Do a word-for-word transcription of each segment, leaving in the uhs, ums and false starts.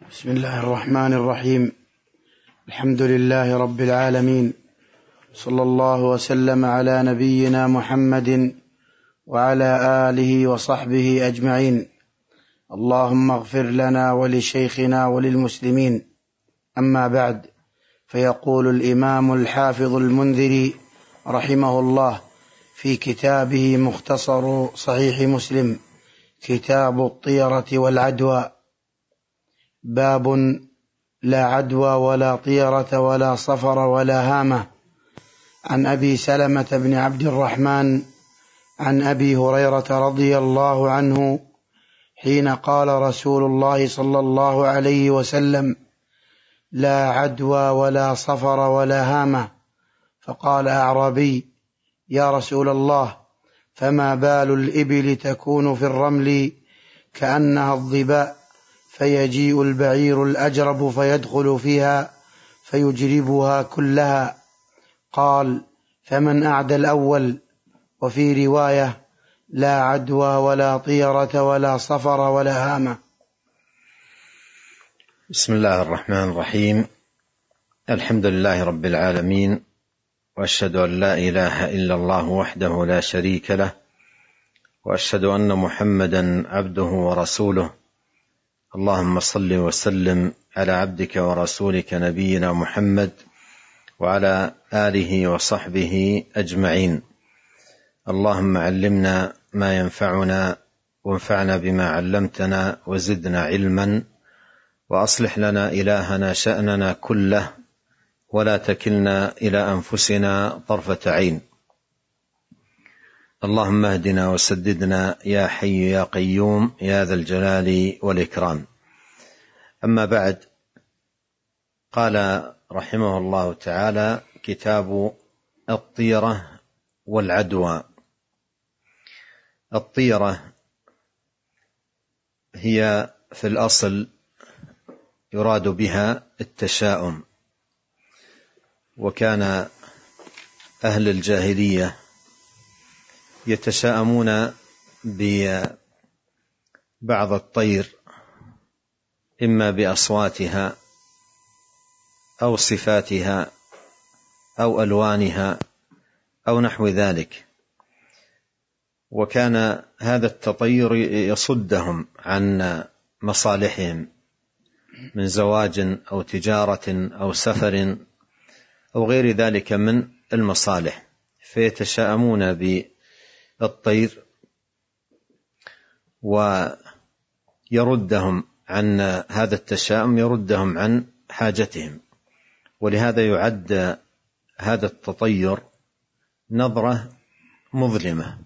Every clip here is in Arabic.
بسم الله الرحمن الرحيم. الحمد لله رب العالمين، صلى الله وسلم على نبينا محمد وعلى آله وصحبه أجمعين. اللهم اغفر لنا ولشيخنا وللمسلمين. أما بعد، فيقول الإمام الحافظ المنذري رحمه الله في كتابه مختصر صحيح مسلم، كتاب الطيرة والعدوى: باب لا عدوى ولا طيرة ولا صفر ولا هامة. عن أبي سلمة بن عبد الرحمن عن أبي هريرة رضي الله عنه حين قال رسول الله صلى الله عليه وسلم: لا عدوى ولا صفر ولا هامة. فقال أعرابي: يا رسول الله، فما بال الإبل تكون في الرمل كأنها الظباء، فيجيء البعير الأجرب فيدخل فيها فيجربها كلها؟ قال: فمن أعدى الأول؟ وفي رواية: لا عدوى ولا طيرة ولا صفر ولا هامة. بسم الله الرحمن الرحيم. الحمد لله رب العالمين، وأشهد أن لا إله إلا الله وحده لا شريك له، وأشهد أن محمدا عبده ورسوله. اللهم صل وسلم على عبدك ورسولك نبينا محمد وعلى آله وصحبه أجمعين. اللهم علمنا ما ينفعنا، وانفعنا بما علمتنا، وزدنا علما، وأصلح لنا إلهنا شأننا كله، ولا تكلنا إلى أنفسنا طرفة عين. اللهم اهدنا وسددنا يا حي يا قيوم يا ذا الجلال والإكرام. أما بعد، قال رحمه الله تعالى: كتاب الطيرة والعدوى. الطيرة هي في الأصل يراد بها التشاؤم، وكان أهل الجاهلية يتشاءمون ببعض الطير، إما بأصواتها أو صفاتها أو ألوانها أو نحو ذلك، وكان هذا التطير يصدهم عن مصالحهم من زواج أو تجارة أو سفر أو غير ذلك من المصالح، فيتشاءمون بالطير ويردهم عن هذا التشاؤم، يردهم عن حاجتهم. ولهذا يعد هذا التطير نظرة مظلمة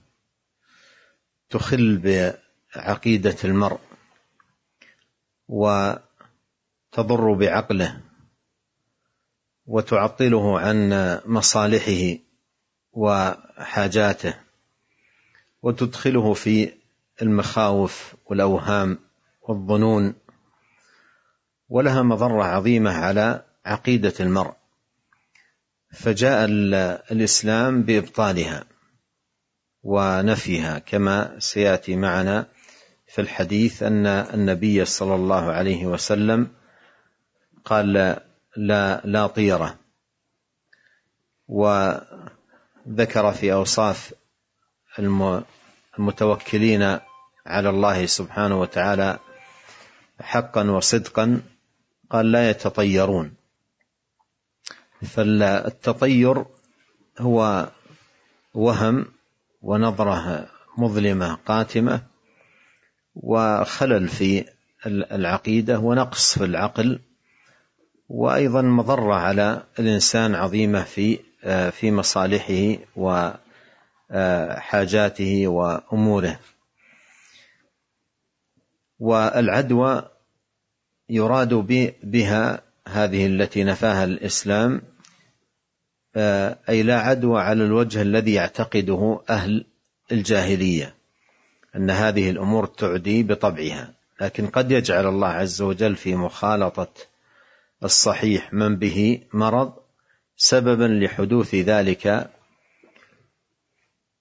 تخل بعقيدة المرء وتضر بعقله وتعطله عن مصالحه وحاجاته، وتدخله في المخاوف والأوهام والظنون، ولها مضرة عظيمة على عقيدة المرء. فجاء الإسلام بإبطالها ونفيها، كما سيأتي معنا في الحديث أن النبي صلى الله عليه وسلم قال: لا, لا طيرة، وذكر في أوصاف المتوكلين على الله سبحانه وتعالى حقا وصدقا، قال: لا يتطيرون. فالتطير هو وهم ونظرة مظلمة قاتمة، وخلل في العقيدة، ونقص في العقل، وأيضا مضرة على الإنسان عظيمة في في مصالحه وحاجاته وأموره. والعدوى يراد بها هذه التي نفاها الإسلام، أي لا عدوى على الوجه الذي يعتقده أهل الجاهلية أن هذه الأمور تعدي بطبعها، لكن قد يجعل الله عز وجل في مخالطة الصحيح من به مرض سببا لحدوث ذلك،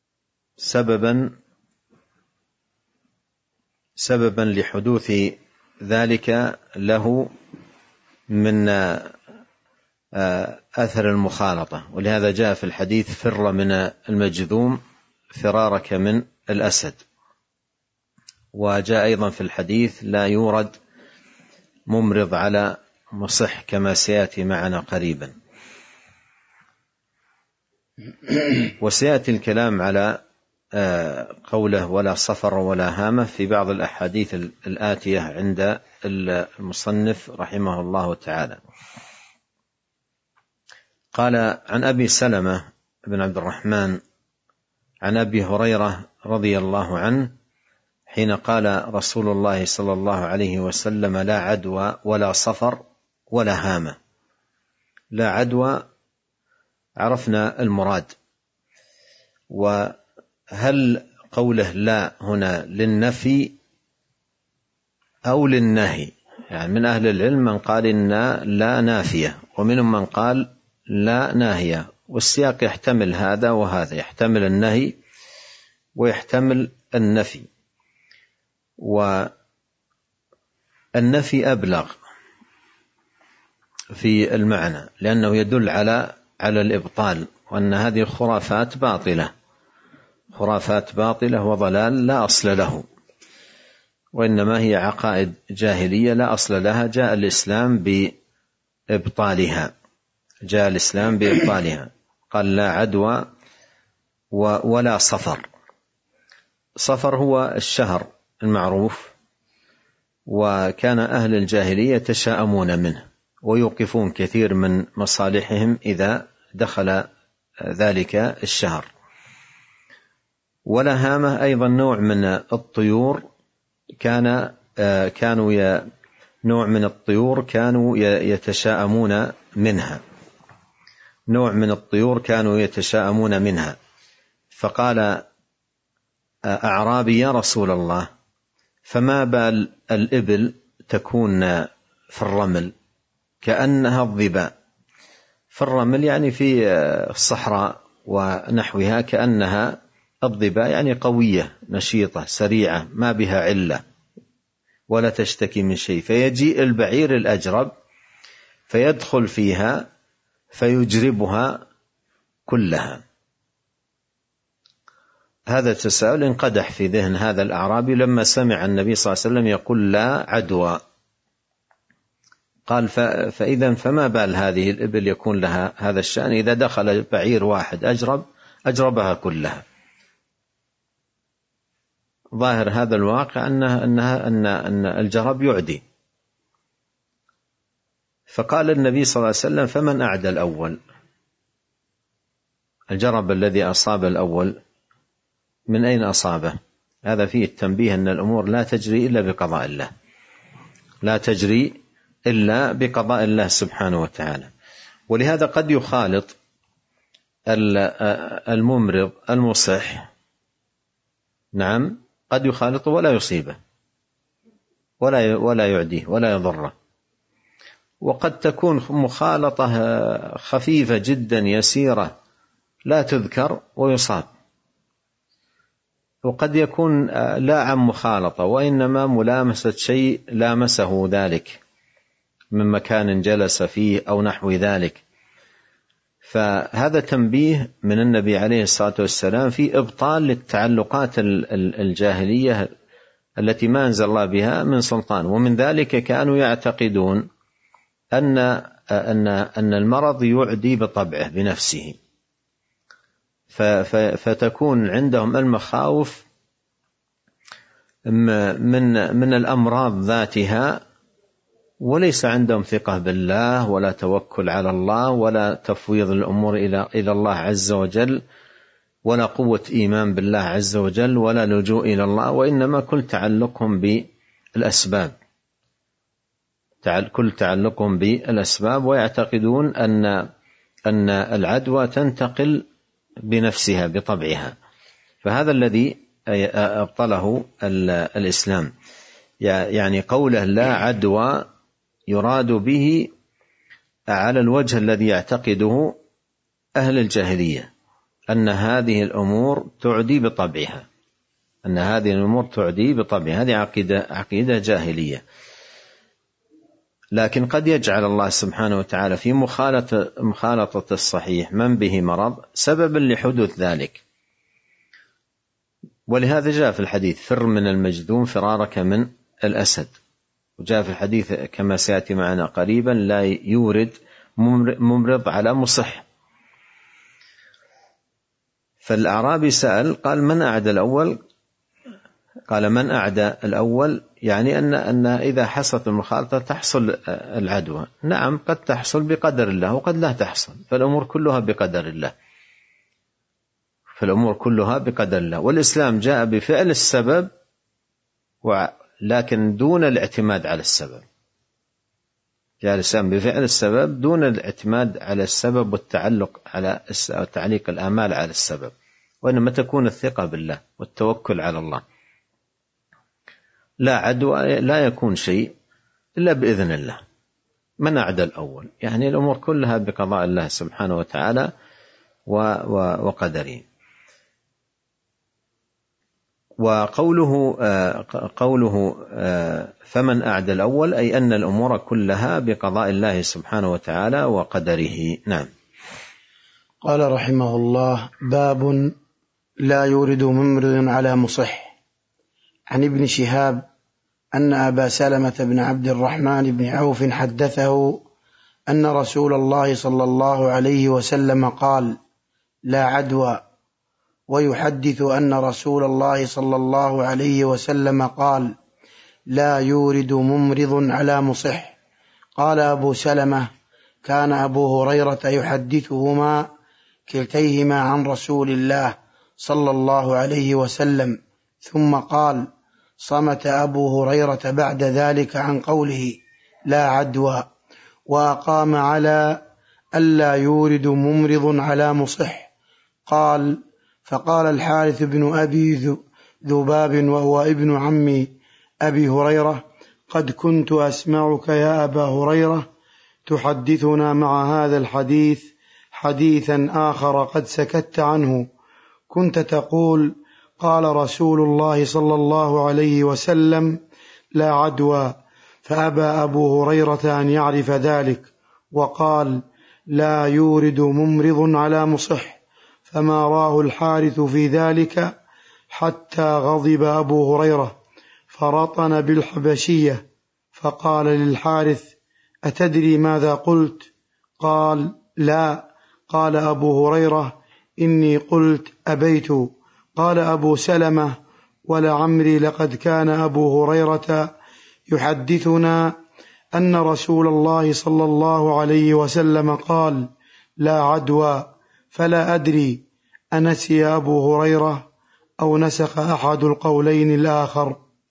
سببا سببا لحدوث ذلك له من أثر المخالطة، ولهذا جاء في الحديث: فر من المجذوم فرارك من الأسد. وجاء أيضا في الحديث: لا يورد ممرض على مصح، كما سيأتي معنا قريبا. وسيأتي الكلام على قوله: ولا صفر ولا هامة في بعض الأحاديث الآتية عند المصنف رحمه الله تعالى. قال: عن أبي سلمة بن عبد الرحمن عن أبي هريرة رضي الله عنه حين قال رسول الله صلى الله عليه وسلم: لا عدوى ولا صفر ولا هامة. لا عدوى عرفنا المراد، وهل قوله لا هنا للنفي أو للنهي؟ يعني من أهل العلم من قال إن لا نافية، ومنهم من قال لا ناهية، والسياق يحتمل هذا وهذا، يحتمل النهي ويحتمل النفي. والنفي أبلغ في المعنى، لأنه يدل على على الإبطال، وأن هذه خرافات باطلة، خرافات باطلة وضلال لا أصل له، وإنما هي عقائد جاهلية لا أصل لها. جاء الإسلام بإبطالها، جاء الإسلام بإبطالها. قال: لا عدوى ولا صفر. صفر هو الشهر المعروف، وكان أهل الجاهلية يتشاءمون منه ويوقفون كثير من مصالحهم إذا دخل ذلك الشهر. ولا هامة أيضا نوع من الطيور، كان كانوا نوع من الطيور كانوا يتشاءمون منها، نوع من الطيور كانوا يتشاءمون منها. فقال أعرابي: يا رسول الله، فما بال الإبل تكون في الرمل كأنها الظباء؟ في الرمل يعني في الصحراء ونحوها، كأنها الظباء، يعني قوية نشيطة سريعة ما بها علة ولا تشتكي من شيء. فيجيء البعير الأجرب فيدخل فيها فيجربها كلها. هذا التساؤل انقدح في ذهن هذا الأعرابي لما سمع النبي صلى الله عليه وسلم يقول: لا عدوى. قال: فإذا فما بال هذه الإبل يكون لها هذا الشأن إذا دخل بعير واحد أجرب أجربها كلها؟ ظاهر هذا الواقع أنها أنها أن أن الجرب يعدي. فقال النبي صلى الله عليه وسلم: فمن أعدى الأول؟ الجرب الذي أصاب الأول من أين أصابه؟ هذا فيه التنبيه أن الأمور لا تجري إلا بقضاء الله، لا تجري إلا بقضاء الله سبحانه وتعالى. ولهذا قد يخالط الممرض المصح، نعم قد يخالطه ولا يصيبه ولا ولا يعديه ولا يضره، وقد تكون مخالطة خفيفة جدا يسيرة لا تذكر ويصاب، وقد يكون لا عن مخالطة وإنما ملامسة شيء لامسه ذلك من مكان جلس فيه أو نحو ذلك. فهذا تنبيه من النبي عليه الصلاة والسلام في إبطال للتعلقات الجاهلية التي ما أنزل الله بها من سلطان. ومن ذلك كانوا يعتقدون أن أن أن المرض يعدي بطبعه بنفسه، فتكون عندهم المخاوف من من الأمراض ذاتها، وليس عندهم ثقة بالله ولا توكل على الله ولا تفويض الأمور إلى إلى الله عز وجل، ولا قوة إيمان بالله عز وجل، ولا لجوء إلى الله، وإنما كل تعلقهم بالأسباب، كل تعلقهم بالأسباب، ويعتقدون أن أن العدوى تنتقل بنفسها بطبعها. فهذا الذي أبطله الإسلام. يعني قوله لا عدوى يراد به على الوجه الذي يعتقده أهل الجاهلية، أن هذه الأمور تعدي بطبعها، أن هذه الأمور تعدي بطبعها. هذه عقيدة عقيدة جاهلية. لكن قد يجعل الله سبحانه وتعالى في مخالطة, مخالطة الصحيح من به مرض سببا لحدوث ذلك. ولهذا جاء في الحديث: فر من المجذوم فرارك من الأسد. وجاء في الحديث كما سيأتي معنا قريبا: لا يورد ممرض على مصح. فالأعرابي سأل قال: من أعدى الأول؟ قال: من أعدى الأول يعني أن, أن إذا حصلت المخالطة تحصل العدوى. نعم، قد تحصل بقدر الله وقد لا تحصل، فالأمور كلها بقدر الله فالأمور كلها بقدر الله. والإسلام جاء بفعل السبب لكن دون الاعتماد على السبب. جاء الإسلام بفعل السبب دون الاعتماد على السبب والتعلق على تعليق الآمال على السبب، وإنما تكون الثقة بالله والتوكل على الله. لا عدوى، لا يكون شيء إلا بإذن الله. من أعدى الأول يعني الأمور كلها بقضاء الله سبحانه وتعالى وقدره. وقوله قوله فمن أعدى الأول أي أن الأمور كلها بقضاء الله سبحانه وتعالى وقدره. نعم. قال رحمه الله: باب لا يورد ممرض على مصح. عن ابن شهاب أن أبا سلمة بن عبد الرحمن بن عوف حدثه أن رسول الله صلى الله عليه وسلم قال: لا عدوى. ويحدث أن رسول الله صلى الله عليه وسلم قال: لا يورد ممرض على مصح. قال أبو سلمة: كان أبو هريرة يحدثهما كلتيهما عن رسول الله صلى الله عليه وسلم. ثم قال: صمت أبو هريرة بعد ذلك عن قوله لا عدوى، وأقام على ألا يورد ممرض على مصح. قال: فقال الحارث بن أبي ذباب وهو ابن عم أبي هريرة: قد كنت أسمعك يا أبا هريرة تحدثنا مع هذا الحديث حديثا آخر قد سكت عنه، كنت تقول: قال رسول الله صلى الله عليه وسلم: لا عدوى. فأبى أبو هريرة أن يعرف ذلك وقال: لا يورد ممرض على مصح. فما راه الحارث في ذلك حتى غضب أبو هريرة فرطن بالحبشية، فقال للحارث: أتدري ماذا قلت؟ قال: لا. قال أبو هريرة: إني قلت أبيت. قال أبو سلمة: ولعمري لقد كان أبو هريرة يحدثنا أن رسول الله صلى الله عليه وسلم قال: لا عدوى. فلا أدري أنسي أبو هريرة أو نسخ أحد القولين الآخر.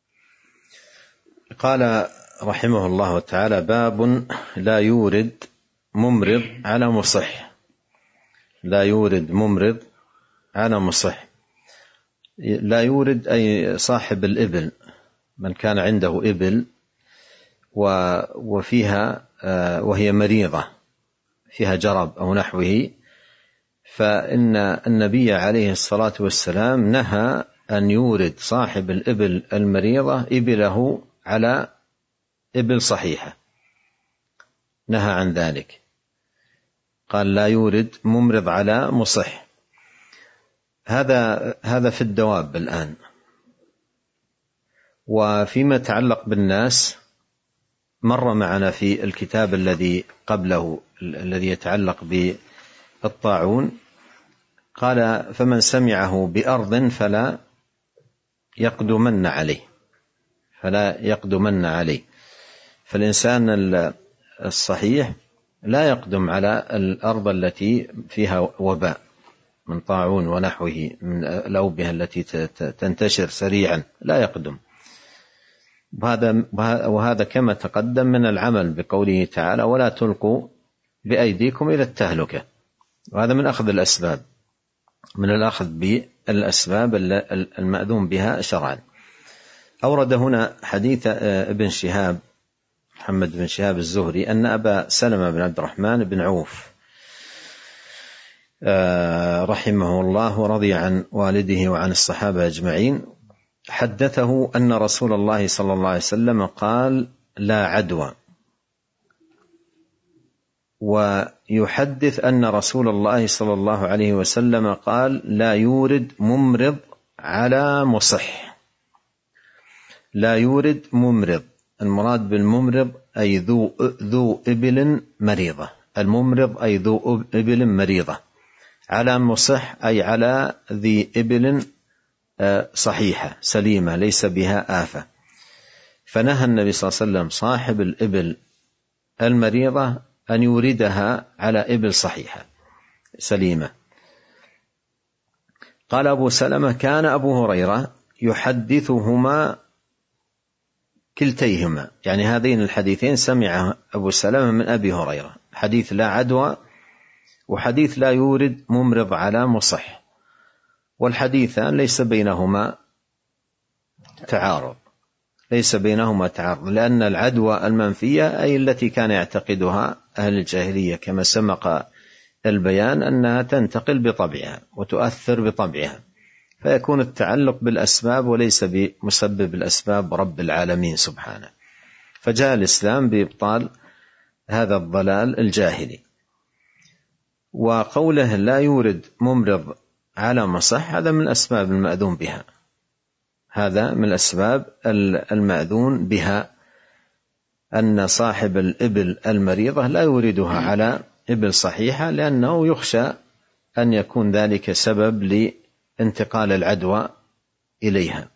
قال رحمه الله تعالى: باب لا يورد ممرض على مصح. لا يورد ممرض على مصح. لا يورد أي صاحب الإبل، من كان عنده إبل وفيها وهي مريضة فيها جرب أو نحوه، فإن النبي عليه الصلاة والسلام نهى أن يورد صاحب الإبل المريضة إبله على إبل صحيحة، نهى عن ذلك. قال: لا يورد ممرض على مصح. هذا هذا في الدواب الآن. وفيما يتعلق بالناس مر معنا في الكتاب الذي قبله الذي يتعلق بالطاعون، قال: فمن سمعه بأرض فلا يقدمن عليه فلا يقدمن عليه. فالإنسان الصحيح لا يقدم على الأرض التي فيها وباء من طاعون ونحوه من الأوبئة التي تنتشر سريعا، لا يقدم. وهذا كما تقدم من العمل بقوله تعالى: ولا تلقوا بأيديكم إلى التهلكة. وهذا من أخذ الأسباب، من الأخذ بالأسباب المأذون بها شرعا. أورد هنا حديث ابن شهاب محمد بن شهاب الزهري أن أبا سلمة بن عبد الرحمن بن عوف رحمه الله ورضي عن والده وعن الصحابة أجمعين حدثه أن رسول الله صلى الله عليه وسلم قال: لا عدوى. ويحدث أن رسول الله صلى الله عليه وسلم قال: لا يورد ممرض على مصح. لا يورد ممرض، المراد بالممرض أي ذو ذو إبل مريضة، الممرض أي ذو إبل مريضة، على مصح أي على ذي إبل صحيحة سليمة ليس بها آفة. فنهى النبي صلى الله عليه وسلم صاحب الإبل المريضة أن يوردها على إبل صحيحة سليمة. قال أبو سلمة: كان أبو هريرة يحدثهما كلتيهما، يعني هذين الحديثين سمع أبو سلمة من أبي هريرة، حديث لا عدوى وحديث لا يورد ممرض على مصح، والحديثان ليس بينهما تعارض، ليس بينهما تعارض، لأن العدوى المنفية أي التي كان يعتقدها أهل الجاهلية كما سبق البيان أنها تنتقل بطبعها وتؤثر بطبعها، فيكون التعلق بالأسباب وليس بمسبب الأسباب رب العالمين سبحانه. فجاء الإسلام بإبطال هذا الضلال الجاهلي. وقوله لا يورد ممرض على مصح هذا من الأسباب المأذون بها، هذا من الأسباب المأذون بها، أن صاحب الإبل المريضة لا يوردها على إبل صحيحة، لأنه يخشى أن يكون ذلك سبب لانتقال العدوى إليها.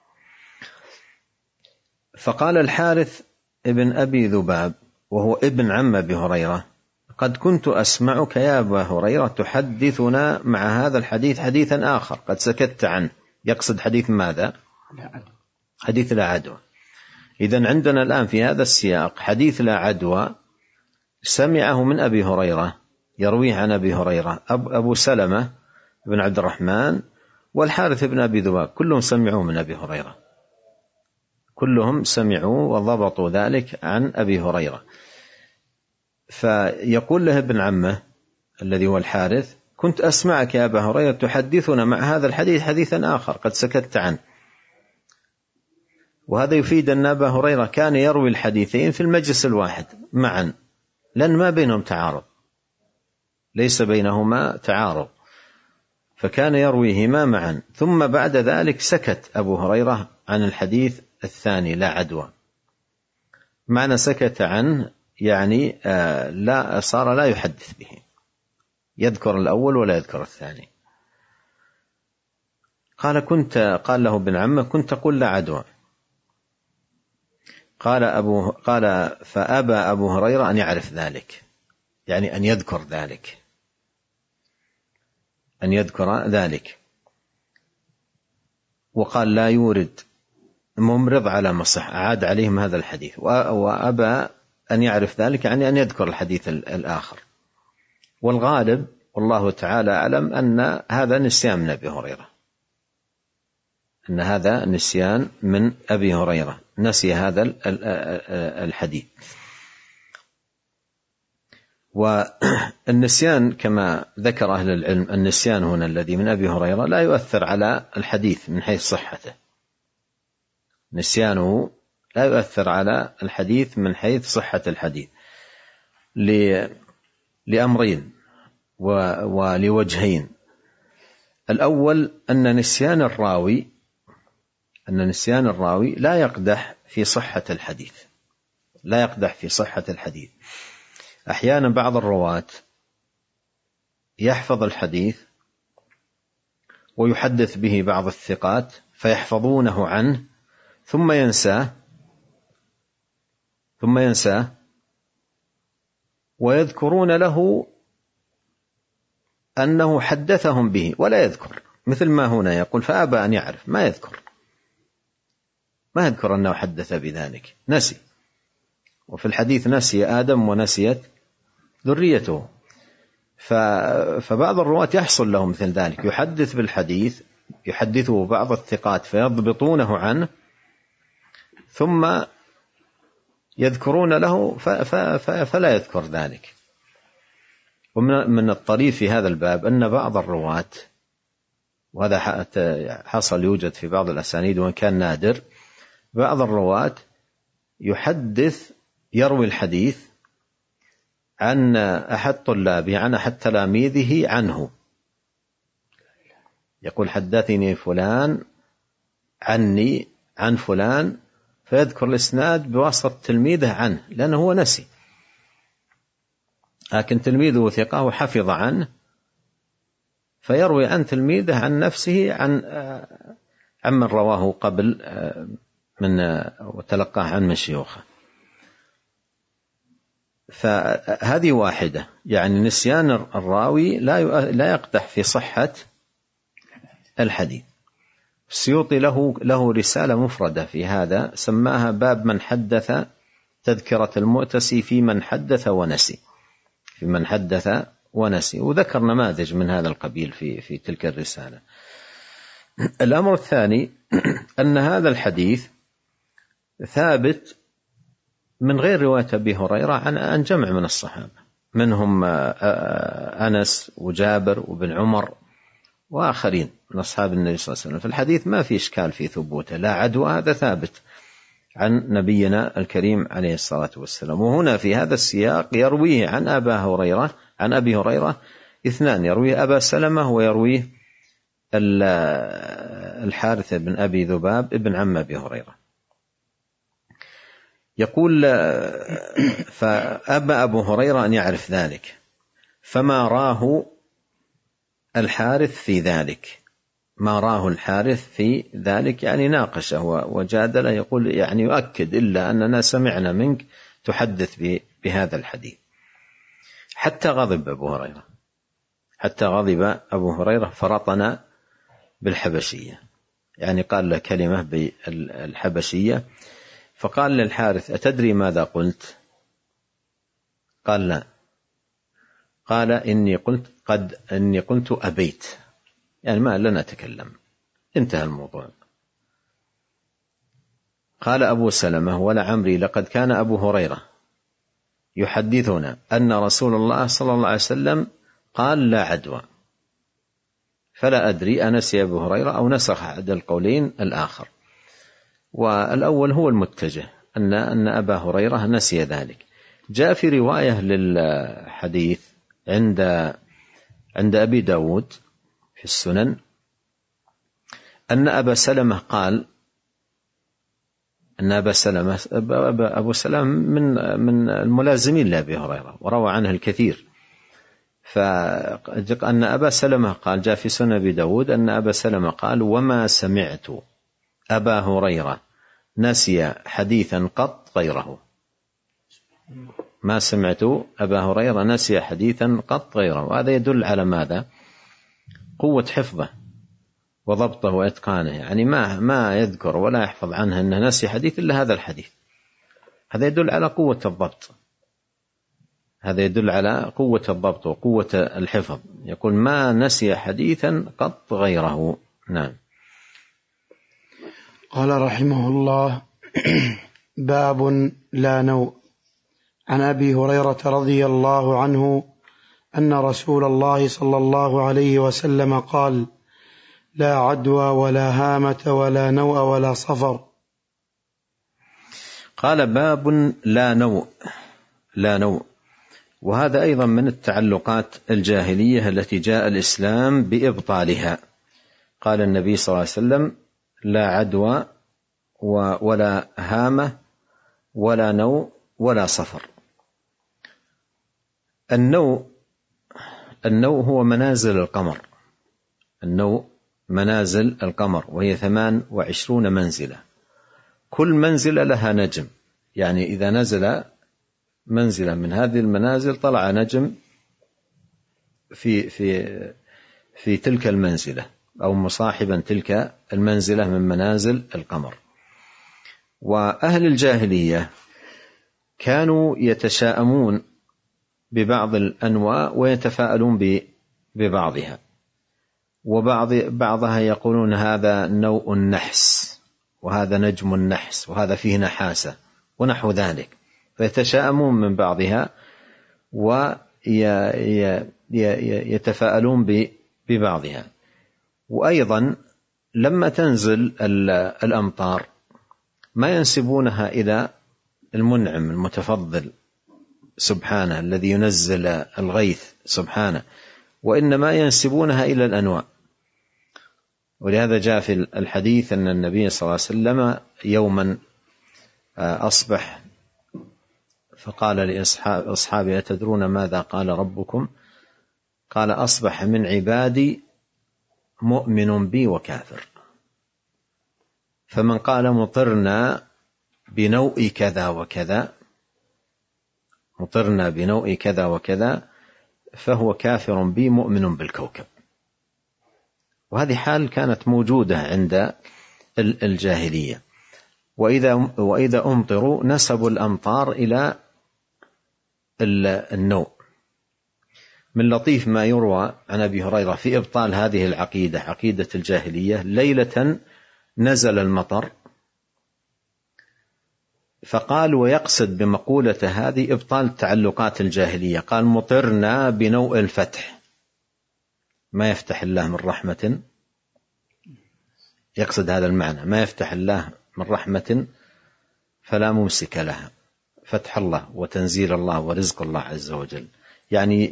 فقال الحارث ابن أبي ذباب وهو ابن عم أبي هريرة: قد كنت أسمعك يا أبا هريرة تحدثنا مع هذا الحديث حديثا آخر قد سكت عنه. يقصد حديث ماذا؟ حديث لا عدوى. إذن عندنا الآن في هذا السياق حديث لا عدوى سمعه من أبي هريرة، يرويه عن أبي هريرة أبو سلمة بن عبد الرحمن والحارث بن أبي ذباب، كلهم سمعوا من أبي هريرة، كلهم سمعوا وضبطوا ذلك عن أبي هريرة. فيقول له ابن عمه الذي هو الحارث: كنت أسمعك يا أبا هريرة تحدثنا مع هذا الحديث حديثا آخر قد سكت عنه. وهذا يفيد أن أبا هريرة كان يروي الحديثين في المجلس الواحد معا، لأن ما بينهم تعارض، ليس بينهما تعارض، فكان يرويهما معا. ثم بعد ذلك سكت أبو هريرة عن الحديث الثاني لا عدوى. معنى سكت عنه يعني آه لا صار لا يحدث به، يذكر الأول ولا يذكر الثاني. قال كنت قال له ابن عمه: كنت تقول لا عدوى. قال أبو قال فأبى أبو هريرة أن يعرف ذلك، يعني أن يذكر ذلك، أن يذكر ذلك. وقال لا يورد ممرض على مصح، أعاد عليهم هذا الحديث. وأبى أن يعرف ذلك يعني أن يذكر الحديث الآخر. والغالب والله تعالى أعلم أن هذا نسيان من أبي هريرة، أن هذا نسيان من أبي هريرة، نسي هذا الحديث. والنسيان كما ذكر أهل العلم، النسيان هنا الذي من أبي هريرة لا يؤثر على الحديث من حيث صحته، نسيانه لا يؤثر على الحديث من حيث صحة الحديث لأمرين ولوجهين. الأول أن نسيان الراوي أن نسيان الراوي لا يقدح في صحة الحديث، لا يقدح في صحة الحديث. أحيانا بعض الرواة يحفظ الحديث ويحدث به بعض الثقات فيحفظونه عنه ثم ينساه ثم ينساه ويذكرون له أنه حدثهم به ولا يذكر، مثل ما هنا يقول فأبى أن يعرف، ما يذكر ما يذكر أنه حدث بذلك، نسي. وفي الحديث نسي آدم ونسيت ذريته. فبعض الرواة يحصل له مثل ذلك، يحدث بالحديث يحدثه بعض الثقات فيضبطونه عنه ثم يذكرون له فلا يذكر ذلك. ومن الطريف في هذا الباب أن بعض الرواة، وهذا حصل يوجد في بعض الأسانيد وإن كان نادر، بعض الرواة يحدث يروي الحديث عن أحد طلابه عن أحد تلاميذه عنه، يقول حدثني فلان عني عن فلان، فيذكر الإسناد بواسطة تلميذه عنه، لأنه هو نسي، لكن تلميذه ثقة وحفظ عنه، فيروي عن تلميذه عن نفسه عن عمن رواه قبل من وتلقاه عن من شيوخه. فهذه واحدة، يعني نسيان الراوي لا لا يقدح في صحة الحديث. السيوطي له له رسالة مفردة في هذا، سماها باب من حدث تذكرة المؤتسي في من حدث ونسي، في من حدث ونسي، وذكر نماذج من هذا القبيل في في تلك الرسالة. الأمر الثاني أن هذا الحديث ثابت من غير رواية أبي هريرة عن جمع من الصحابة، منهم أنس وجابر وابن عمر وآخرين من أصحاب النبي صلى الله عليه وسلم. في الحديث ما في إشكال في ثبوته، لا عدوى، هذا ثابت عن نبينا الكريم عليه الصلاة والسلام. وهنا في هذا السياق يرويه عن أبا هريرة عن أبي هريرة اثنان، يرويه أبا سلمة ويرويه الحارث بن أبي ذباب ابن عم أبي هريرة. يقول فأبى أبو هريرة أن يعرف ذلك، فما راه الحارث في ذلك، ما راه الحارث في ذلك يعني ناقشه وجادله، يقول يعني يؤكد إلا أننا سمعنا منك تحدث بهذا الحديث، حتى غضب أبو هريرة، حتى غضب أبو هريرة فرطنا بالحبشية، يعني قال له كلمة بالحبشية، فقال للحارث أتدري ماذا قلت؟ قال لا، قال إني قلت قد إني قلت أبيت، يعني ما لن أتكلم، انتهى الموضوع. قال أبو سلمة ولا عمري لقد كان أبو هريرة يحدثنا أن رسول الله صلى الله عليه وسلم قال لا عدوى، فلا أدري أنسي أبو هريرة أو نسخ أحد القولين الآخر، والأول هو المتجه أن أن أبا هريرة نسي ذلك. جاء في رواية للحديث عند عند أبي داود في السنن أن أبا سلمة قال أن أبا سلمة أبو سلمة من من الملازمين لأبي هريرة وروى عنه الكثير، فأن أبا سلمة قال جاء في سنن أبي داود أن أبا سلمة قال وما سمعت أبا هريرة نسي حديثا قط غيره، ما سمعت أبا هريرة نسي حديثا قط غيره. وهذا يدل على ماذا؟ قوة حفظه وضبطه وإتقانه، يعني ما ما يذكر ولا يحفظ عنه أنه نسي حديث إلا هذا الحديث، هذا يدل على قوة الضبط، هذا يدل على قوة الضبط وقوة الحفظ، يقول ما نسي حديثا قط غيره. نعم. قال رحمه الله باب لا نوء. عن أبي هريرة رضي الله عنه أن رسول الله صلى الله عليه وسلم قال لا عدوى ولا هامة ولا نوء ولا صفر. قال باب لا نوء، لا نوء، وهذا أيضا من التعلقات الجاهلية التي جاء الإسلام بإبطالها. قال النبي صلى الله عليه وسلم لا عدوى ولا هامة ولا نوء ولا صفر. النوء النوء هو منازل القمر، النوء منازل القمر، وهي ثمان وعشرون منزلة، كل منزلة لها نجم، يعني إذا نزل منزلة من هذه المنازل طلع نجم في في في تلك المنزلة أو مصاحبا تلك المنزلة من منازل القمر. وأهل الجاهلية كانوا يتشاءمون ببعض الأنواع ويتفاءلون ببعضها، وبعض بعضها يقولون هذا نوء النحس وهذا نجم النحس وهذا فيه نحاسة ونحو ذلك، فيتشاءمون من بعضها ويتفاءلون ببعضها. وأيضا لما تنزل الأمطار ما ينسبونها إلى المنعم المتفضل سبحانه الذي ينزل الغيث سبحانه، وإنما ينسبونها إلى الأنواع. ولهذا جاء في الحديث أن النبي صلى الله عليه وسلم يوما أصبح فقال لأصحابه: أتدرون ماذا قال ربكم؟ قال: أصبح من عبادي مؤمن بي وكافر، فمن قال مطرنا بنوء كذا وكذا مطرنا بنوء كذا وكذا فهو كافر بي مؤمن بالكوكب. وهذه حال كانت موجودة عند الجاهلية. وإذا, وإذا أمطروا نسبوا الأمطار إلى النوء. من لطيف ما يروى عن أبي هريرة في إبطال هذه العقيدة، عقيدة الجاهلية: ليلة نزل المطر، فقال ويقصد بمقولة هذه إبطال تعلقات الجاهلية، قال: مطرنا بنوء الفتح، ما يفتح الله من رحمة، يقصد هذا المعنى: ما يفتح الله من رحمة فلا ممسك لها، فتح الله وتنزيل الله ورزق الله عز وجل. يعني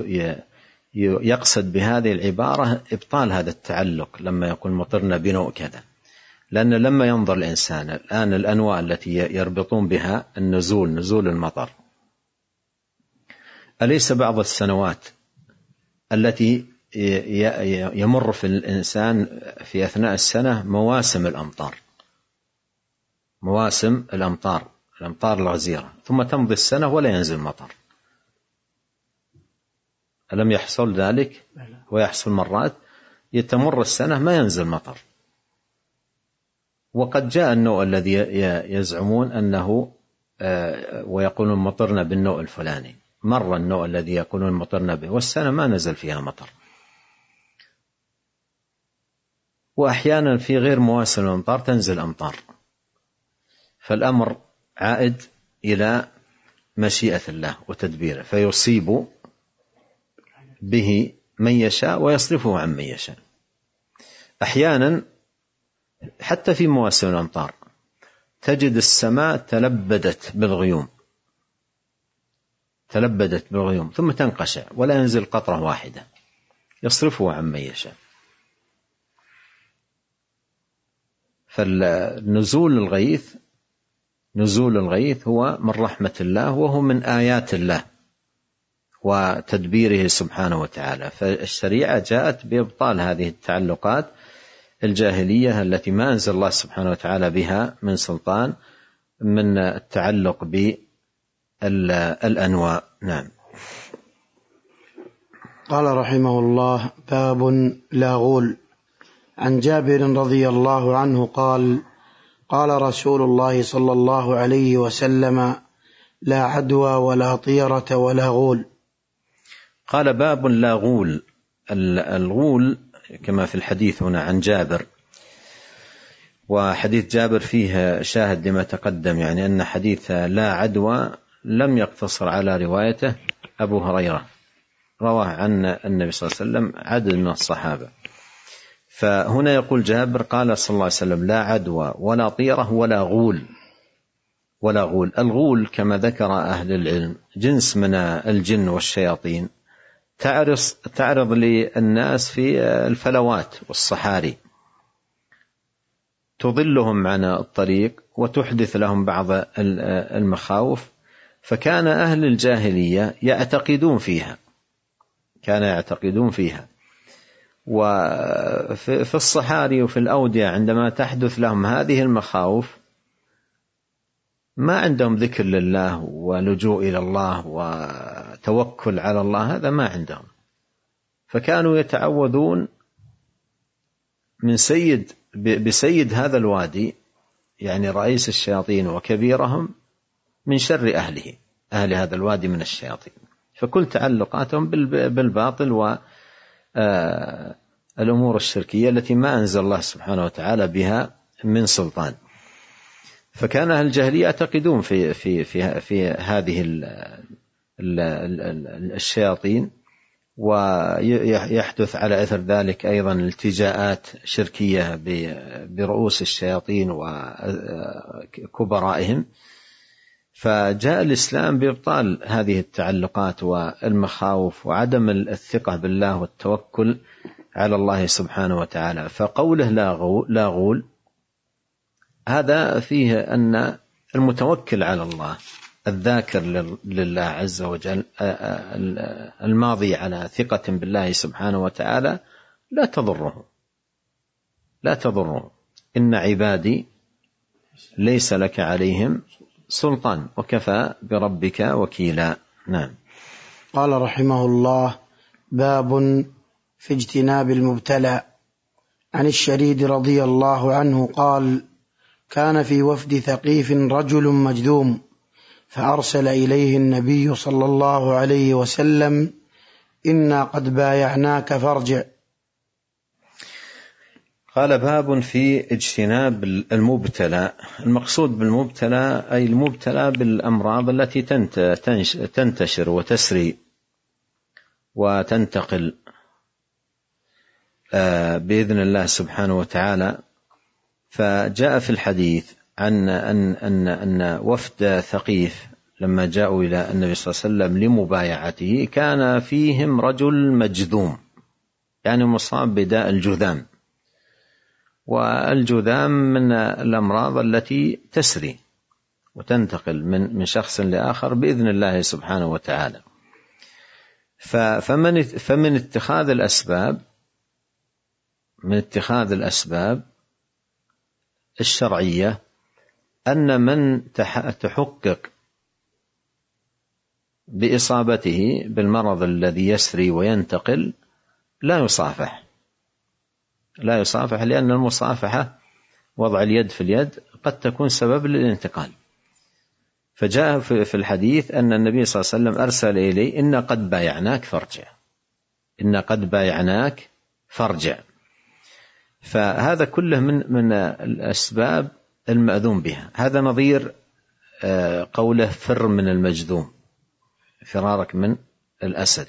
يقصد بهذه العبارة إبطال هذا التعلق لما يقول مطرنا بنوء كذا، لأن لما ينظر الإنسان الآن الأنواع التي يربطون بها النزول، نزول المطر، أليس بعض السنوات التي يمر في الإنسان في أثناء السنة مواسم الأمطار، مواسم الأمطار الأمطار الغزيرة، ثم تمضي السنة ولا ينزل مطر؟ ألم يحصل ذلك؟ ويحصل مرات يتمر السنة ما ينزل مطر. وقد جاء النوع الذي يزعمون أنه ويقولون مطرنا بالنوع الفلاني، مر النوع الذي يقولون مطرنا به والسنة ما نزل فيها مطر. وأحيانا في غير مواسم الأمطار تنزل أمطار. فالأمر عائد إلى مشيئة الله وتدبيره، فيصيب به من يشاء ويصرفه عن من يشاء. أحيانا حتى في مواسم الأمطار تجد السماء تلبدت بالغيوم تلبدت بالغيوم ثم تنقشع ولا ينزل قطرة واحدة، يصرفه عن من يشاء. فالنزول الغيث نزول الغيث هو من رحمة الله، وهو من آيات الله وتدبيره سبحانه وتعالى. فالشريعة جاءت بإبطال هذه التعلقات الجاهلية التي ما أنزل الله سبحانه وتعالى بها من سلطان، من التعلق بالأنواع. نعم. قال رحمه الله: باب لا غول. عن جابر رضي الله عنه قال: قال رسول الله صلى الله عليه وسلم: لا عدوى ولا طيرة ولا غول. قال: باب لا غول. الغول كما في الحديث هنا عن جابر، وحديث جابر فيه شاهد لما تقدم، يعني أن حديث لا عدوى لم يقتصر على روايته أبو هريرة، رواه عن النبي صلى الله عليه وسلم عدد من الصحابة. فهنا يقول جابر: قال صلى الله عليه وسلم: لا عدوى ولا طيرة ولا غول. ولا غول، الغول كما ذكر أهل العلم جنس من الجن والشياطين تعرض, تعرض للناس في الفلوات والصحاري، تضلهم عن الطريق وتحدث لهم بعض المخاوف. فكان أهل الجاهلية يعتقدون فيها كان يعتقدون فيها وفي الصحاري وفي الأودية عندما تحدث لهم هذه المخاوف ما عندهم ذكر لله ولجوء إلى الله وتوكل على الله، هذا ما عندهم. فكانوا يتعوذون من سيد بسيد هذا الوادي، يعني رئيس الشياطين وكبيرهم، من شر أهله أهل هذا الوادي من الشياطين. فكل تعلقاتهم بالباطل والأمور الشركية التي ما أنزل الله سبحانه وتعالى بها من سلطان. فكان أهل الجاهلية يعتقدون في في في في هذه ال ال ال الشياطين، ويحدث على أثر ذلك أيضا التجاءات شركية برؤوس الشياطين وكبرائهم. فجاء الإسلام بإبطال هذه التعلقات والمخاوف وعدم الثقة بالله والتوكل على الله سبحانه وتعالى. فقوله لا غول هذا فيه أن المتوكل على الله الذاكر لله عز وجل الماضي على ثقة بالله سبحانه وتعالى لا تضره لا تضره إن عبادي ليس لك عليهم سلطان وكفى بربك وكيلا. نعم. قال رحمه الله: باب في اجتناب المبتلى. عن الشريد رضي الله عنه قال: كان في وفد ثقيف رجل مجذوم، فأرسل إليه النبي صلى الله عليه وسلم: إنا قد بايعناك فارجع. قال: باب في اجتناب المبتلى. المقصود بالمبتلى أي المبتلى بالأمراض التي تنتشر وتسري وتنتقل بإذن الله سبحانه وتعالى. فجاء في الحديث عن أن, أن, أن وفد ثقيف لما جاءوا إلى النبي صلى الله عليه وسلم لمبايعته كان فيهم رجل مجذوم، يعني مصاب بداء الجذام، والجذام من الأمراض التي تسري وتنتقل من من شخص لآخر بإذن الله سبحانه وتعالى. فمن فمن اتخاذ الأسباب من اتخاذ الأسباب الشرعية أن من تحقق بإصابته بالمرض الذي يسري وينتقل لا يصافح لا يصافح لأن المصافحة وضع اليد في اليد قد تكون سبب للانتقال. فجاء في الحديث أن النبي صلى الله عليه وسلم أرسل إليه: إنا قد بايعناك فارجع إنا قد بايعناك فارجع. فهذا كله من من الأسباب المأذون بها. هذا نظير قوله: فر من المجذوم، فرارك من الأسد.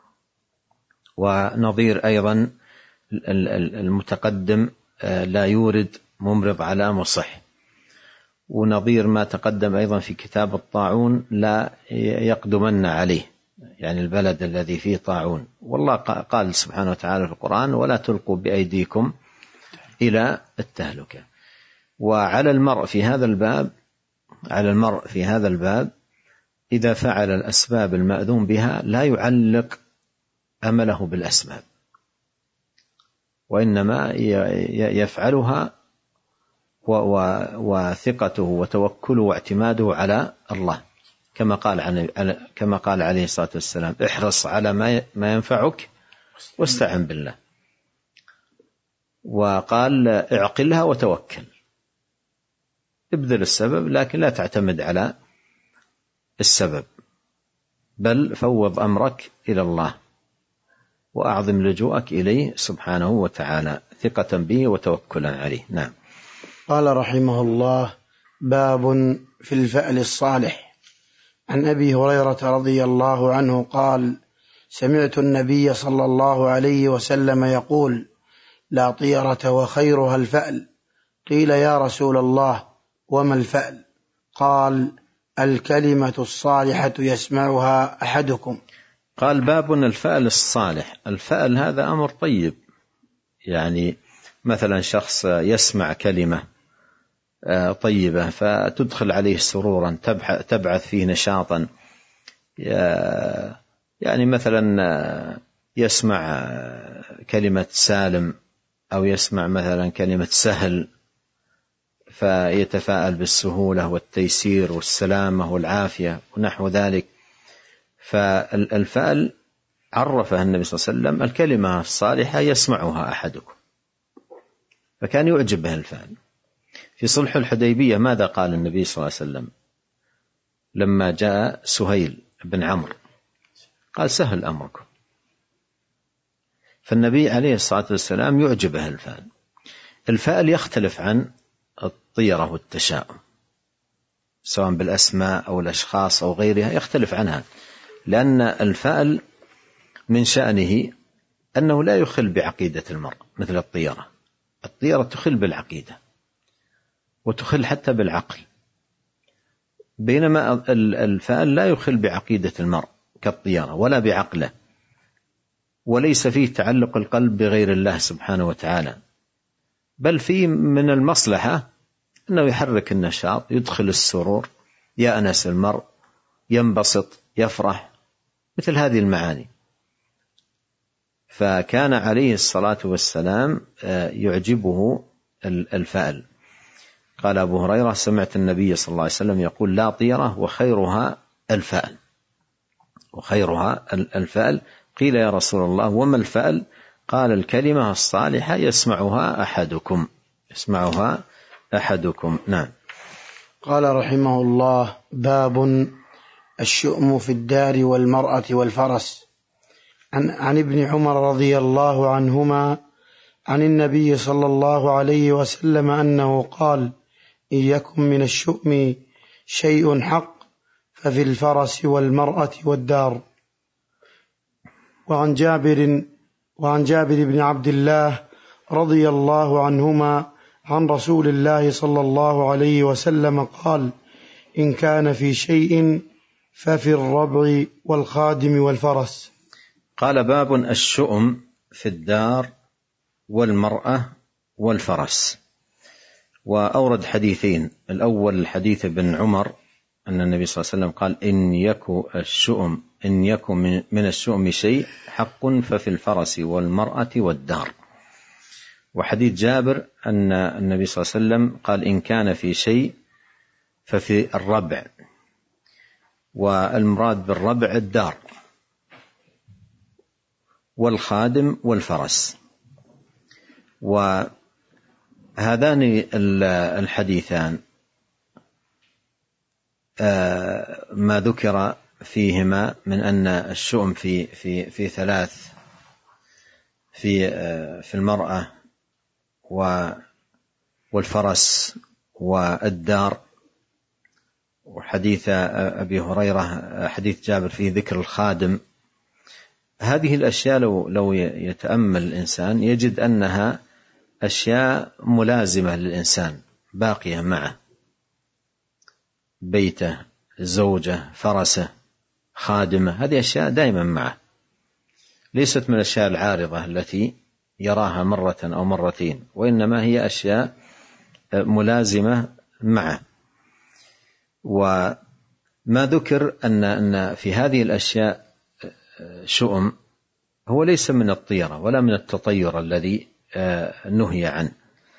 ونظير أيضا المتقدم: لا يورد ممرض على مصح. ونظير ما تقدم أيضا في كتاب الطاعون: لا يقدمن عليه، يعني البلد الذي فيه طاعون. والله قال سبحانه وتعالى في القرآن: ولا تلقوا بأيديكم إلى التهلكة. وعلى المرء في هذا الباب على المرء في هذا الباب إذا فعل الأسباب المأذون بها لا يعلق أمله بالأسباب، وإنما يفعلها وثقته وتوكله واعتماده على الله، كما قال كما قال عليه الصلاة والسلام: احرص على ما ينفعك واستعن بالله. وقال: اعقلها وتوكل، ابذل السبب لكن لا تعتمد على السبب، بل فوض أمرك إلى الله وأعظم لجوءك إليه سبحانه وتعالى ثقة به وتوكلا عليه. نعم. قال رحمه الله: باب في الفأل الصالح. عن أبي هريرة رضي الله عنه قال: سمعت النبي صلى الله عليه وسلم يقول: لا طيرة وخيرها الفأل. قيل: يا رسول الله وما الفأل؟ قال: الكلمة الصالحة يسمعها أحدكم. قال: باب الفأل الصالح. الفأل هذا أمر طيب، يعني مثلا شخص يسمع كلمة طيبة فتدخل عليه سرورا، تبعث فيه نشاطا، يعني مثلا يسمع كلمة سالم أو يسمع مثلا كلمة سهل فيتفاءل بالسهولة والتيسير والسلامة والعافية ونحو ذلك. فالفأل عرفها النبي صلى الله عليه وسلم: الكلمة الصالحة يسمعها أحدكم. فكان يعجب به الفأل. في صلح الحديبية ماذا قال النبي صلى الله عليه وسلم لما جاء سهيل بن عمرو؟ قال: سهل أمركم. فالنبي عليه الصلاة والسلام يعجبه الفأل. الفأل يختلف عن الطيرة والتشاؤم، سواء بالأسماء أو الأشخاص أو غيرها، يختلف عنها، لأن الفأل من شأنه أنه لا يخل بعقيدة المرء مثل الطيرة. الطيرة تخل بالعقيدة وتخل حتى بالعقل، بينما الفأل لا يخل بعقيدة المرء كالطيرة ولا بعقله، وليس فيه تعلق القلب بغير الله سبحانه وتعالى، بل فيه من المصلحة أنه يحرك النشاط، يدخل السرور، يأنس المرء، ينبسط، يفرح، مثل هذه المعاني. فكان عليه الصلاة والسلام يعجبه الفأل. قال أبو هريرة: سمعت النبي صلى الله عليه وسلم يقول: لا طيرة وخيرها الفأل، وخيرها الفأل. قيل: يا رسول الله وما الفأل؟ قال: الكلمة الصالحة يسمعها أحدكم، يسمعها أحدكم. نعم. قال رحمه الله: باب الشؤم في الدار والمرأة والفرس. عن, عن ابن عمر رضي الله عنهما عن النبي صلى الله عليه وسلم أنه قال: إن يكن من الشؤم شيء حق ففي الفرس والمرأة والدار. وعن جابر وعن جابر بن عبد الله رضي الله عنهما عن رسول الله صلى الله عليه وسلم قال: إن كان في شيء ففي الربع والخادم والفرس. قال: باب الشؤم في الدار والمرأة والفرس. وأورد حديثين: الأول الحديث ابن عمر أن النبي صلى الله عليه وسلم قال: إن يكن الشؤم إن يكن من الشؤم شيء حق ففي الفرس والمرأة والدار. وحديث جابر أن النبي صلى الله عليه وسلم قال: إن كان في شيء ففي الربع، والمراد بالربع الدار، والخادم والفرس. وهذان الحديثان ما ذكر فيهما من أن الشؤم في في في ثلاث، في في المرأة والفرس والدار. وحديث أبي هريرة حديث جابر فيه ذكر الخادم. هذه الأشياء لو لو يتأمل الإنسان يجد أنها أشياء ملازمة للإنسان، باقية معه: بيته، زوجه، فرسه، خادمه، هذه أشياء دائما معه، ليست من الأشياء العارضة التي يراها مرة أو مرتين، وإنما هي أشياء ملازمة معه. وما ذكر أن أن في هذه الأشياء شؤم هو ليس من الطيرة ولا من التطير الذي نهي عنه،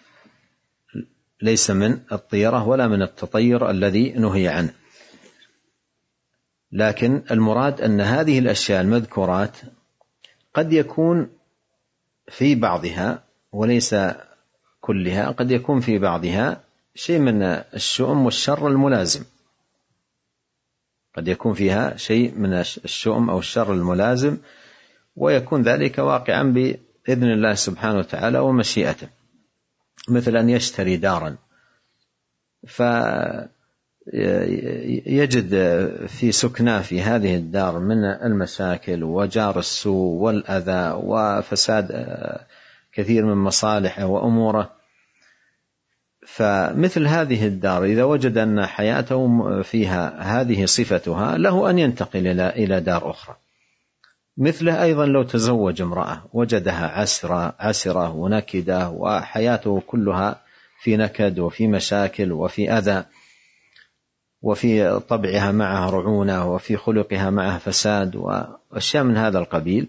ليس من الطيرة ولا من التطير الذي نهي عنه، لكن المراد أن هذه الأشياء المذكورات قد يكون في بعضها وليس كلها، قد يكون في بعضها شيء من الشؤم والشر الملازم، قد يكون فيها شيء من الشؤم أو الشر الملازم، ويكون ذلك واقعا بإذن الله سبحانه وتعالى ومشيئته، مثل أن يشتري دارا فيجد في سكناه في هذه الدار من المشاكل وجار السوء والأذى وفساد كثير من مصالحه وأموره. فمثل هذه الدار إذا وجد أن حياته فيها هذه صفتها له أن ينتقل إلى دار أخرى. مثله أيضا لو تزوج امرأة وجدها عسرة, عسرة ونكدة وحياته كلها في نكد وفي مشاكل وفي أذى، وفي طبعها معه رعونة وفي خلقها معه فساد وأشياء من هذا القبيل،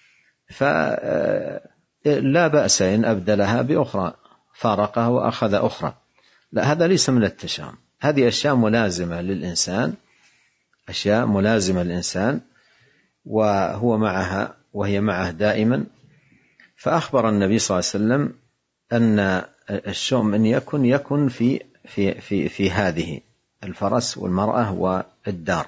فلا بأس إن أبدلها بأخرى، فارقها وأخذ أخرى. لا، هذا ليس من التشاؤم، هذه أشياء ملازمة للإنسان، أشياء ملازمة للإنسان وهو معها وهي معه دائما. فأخبر النبي صلى الله عليه وسلم أن الشؤم إن يكن يكن في في في في هذه الفرس والمرأة والدار.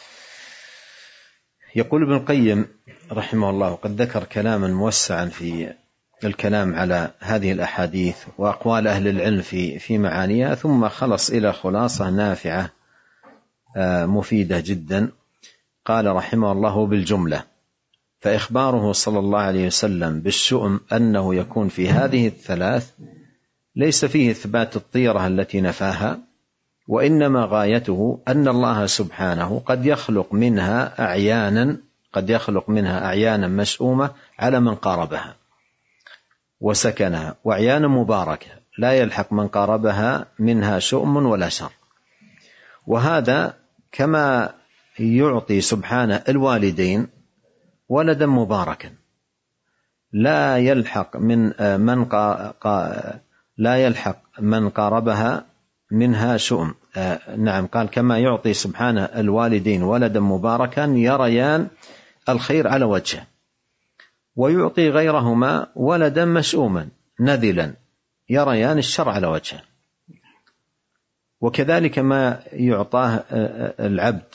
يقول ابن القيم رحمه الله، قد ذكر كلاما موسعا في الكلام على هذه الأحاديث وأقوال أهل العلم في في معانيها، ثم خلص إلى خلاصة نافعة مفيدة جدا. قال رحمه الله: بالجملة فإخباره صلى الله عليه وسلم بالشؤم أنه يكون في هذه الثلاث ليس فيه إثبات الطيرة التي نفاها، وإنما غايته أن الله سبحانه قد يخلق منها أعيانا قد يخلق منها أعيانا مشؤومة على من قاربها وسكنها، وأعيانا مباركة لا يلحق من قاربها منها شؤم ولا شر. وهذا كما يعطي سبحانه الوالدين ولدا مباركا لا يلحق من من قا قا لا يلحق من قاربها منها شؤم. نعم، قال كما يعطي سبحانه الوالدين ولدا مباركا يريان الخير على وجهه، ويعطي غيرهما ولدا مشؤوما نذلا يريان الشر على وجهه. وكذلك ما يعطاه العبد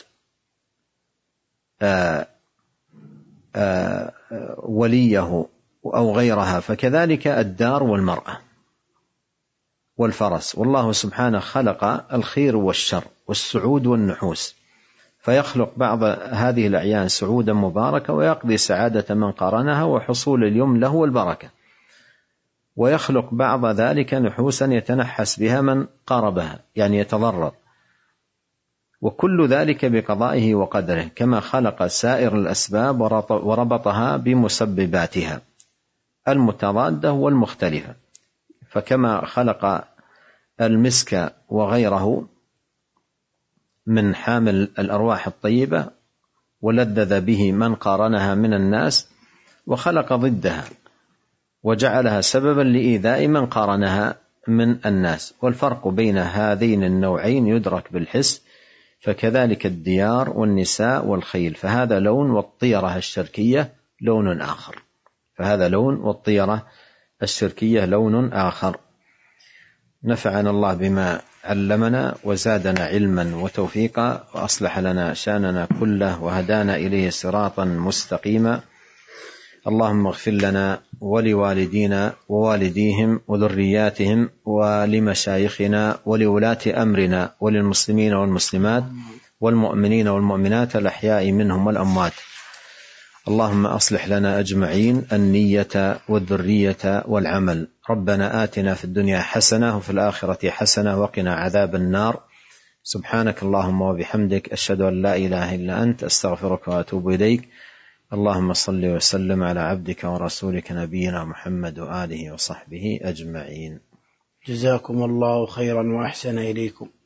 وليه أو غيرها، فكذلك الدار والمرأة والفرس. والله سبحانه خلق الخير والشر والسعود والنحوس، فيخلق بعض هذه الأعيان سعودا مباركة ويقضي سعادة من قارنها وحصول اليمن له والبركة، ويخلق بعض ذلك نحوسا يتنحس بها من قاربها يعني يتضرر، وكل ذلك بقضائه وقدره، كما خلق سائر الأسباب وربطها بمسبباتها المتضادة والمختلفة. فكما خلق المسك وغيره من حامل الأرواح الطيبة ولذذ به من قارنها من الناس، وخلق ضدها وجعلها سببا لإيذاء من قارنها من الناس. والفرق بين هذين النوعين يدرك بالحس، فكذلك الديار والنساء والخيل، فهذا لون، والطيرة الشركية لون آخر فهذا لون والطيرة الشركية لون آخر. نفعنا الله بما علمنا وزادنا علما وتوفيقا، وأصلح لنا شأننا كله وهدانا إليه صراطا مستقيما. اللهم اغفر لنا ولوالدينا ووالديهم وذرياتهم ولمشايخنا ولولاة أمرنا وللمسلمين والمسلمات والمؤمنين والمؤمنات الأحياء منهم والأموات. اللهم أصلح لنا أجمعين النية والذرية والعمل. ربنا آتنا في الدنيا حسنة وفي الآخرة حسنة وقنا عذاب النار. سبحانك اللهم وبحمدك، أشهد أن لا إله إلا أنت، أستغفرك وأتوب إليك. اللهم صل وسلم على عبدك ورسولك نبينا محمد وآله وصحبه أجمعين. جزاكم الله خيرا وأحسن إليكم.